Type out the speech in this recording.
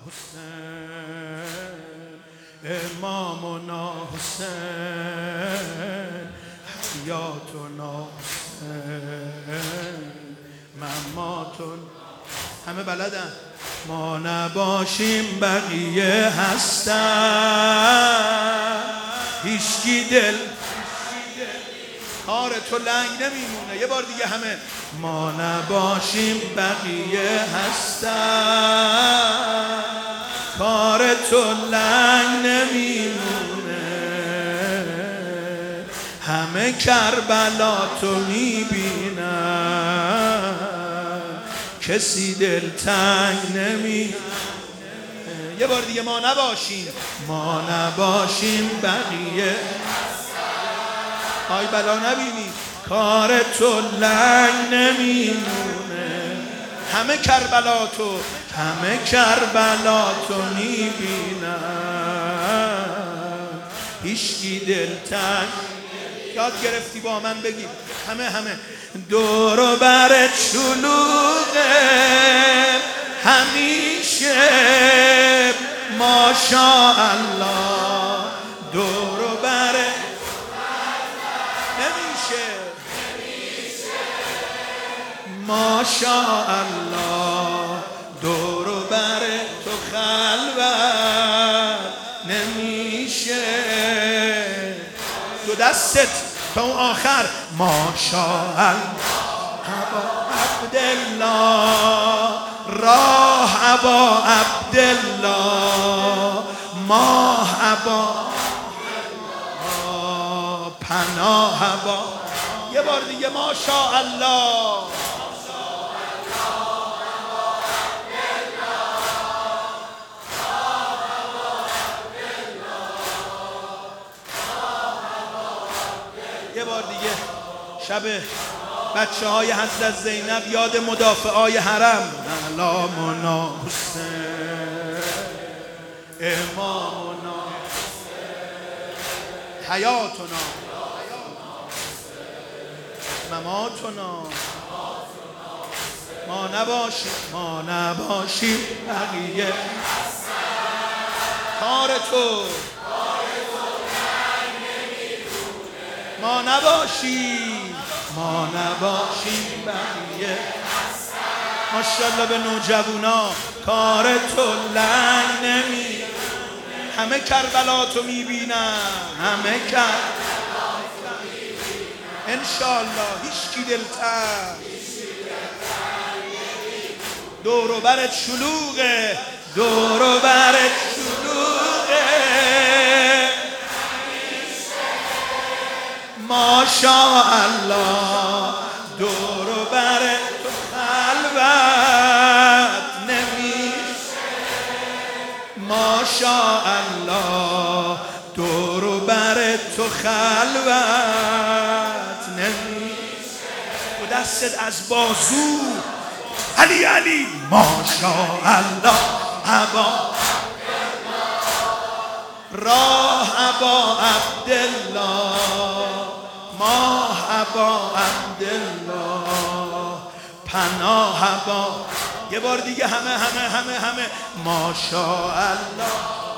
حسین امامنا حسین حیاتنا حسین مماتون همه بلدن ما نباشیم بقیه هستن هیچکی دل کار تو لنگ نمیمونه. یه بار دیگه همه ما نباشیم بقیه هستن کار تو لنگ نمیمونه همه کربلا تو میبینن کسی دل تنگ نمی. یه بار دیگه ما نباشیم بقیه آی بلا نبینی کار تو لنگ نمیمونه همه کربلا تو میبینن هیچکی دل تنگ. یاد گرفتی با من بگی همه دور و برت شلوغه همیشه ماشاءالله دور و برت نمیشه ماشاءالله دور و برت تو خلوت نمیشه دو دستت تا اون آخر ماشاءالله ابا عبدالله راه ابا عبدالله ماه ابا پناه ابا. یه بار دیگه ماشاءالله یه بار دیگه شب بچه های حضرت زینب یاد مدافعای حرم علامنا حسین امامنا حیاتنا مماتنا ما نباشیم بقیه کار تو ما نباشیم بقیه ماشاءالله به نوجوانا کار تو لنگ نمی همه کربلا تو میبینن انشالله هیچکی دلتر دور و برت شلوغه ماشاءالله دور و برت تو خلوت نمیشه ماشاءالله دور و برت تو خلوت نمیشه و دستت از بازو علی ماشاءالله ابا راه ابا عبدالله ماه ابا عبدالله پناه ابا. یه بار دیگه همه ماشاءالله